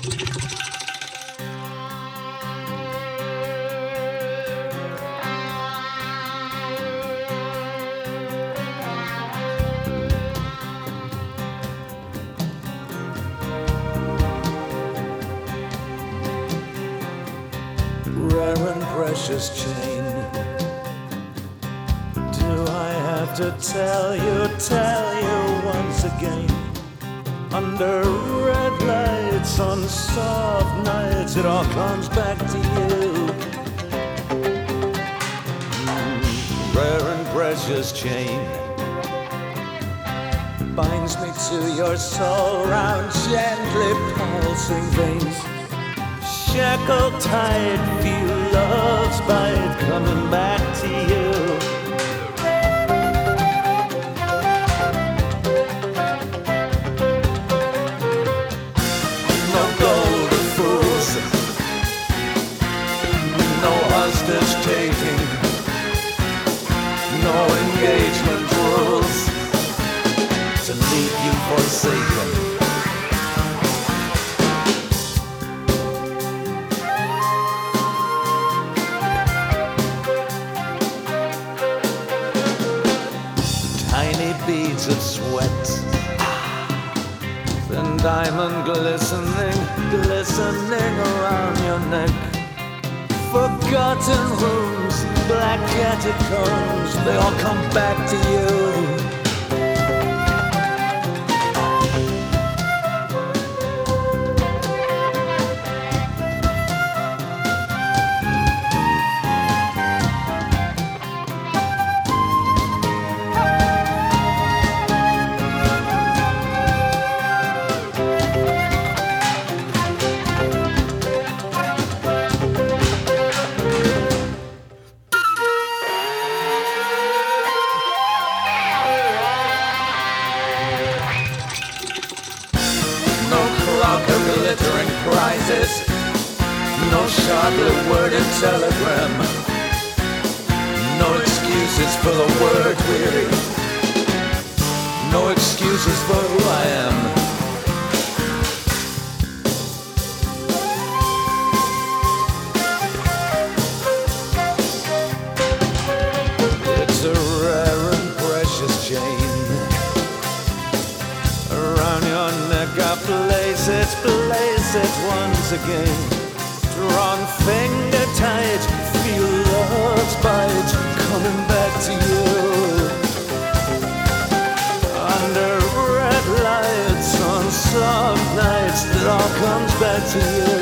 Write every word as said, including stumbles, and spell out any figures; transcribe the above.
Rare and precious chain. Do I have to tell you, tell you once again? Under red lights on soft nights, it all comes back to you. Mm, rare and precious chain binds me to your soul round gently pulsing veins. Shackled tight, feel love's bite coming back to you. No golden fools, no hostage taking, no engagement rules to leave you forsaken. Tiny beads of sweat, thin diamond glistening, glistening around your neck. Forgotten rooms, black catacombs, they all come back to you. Glittering prizes, no sharply worded telegram, no excuses for the word weary, no excuses for who I am. It's a rare and precious chain around your neck. I place it, place it once again. Drawn finger tight, feel love's bite coming back to you. Under red lights on soft nights, it all comes back to you.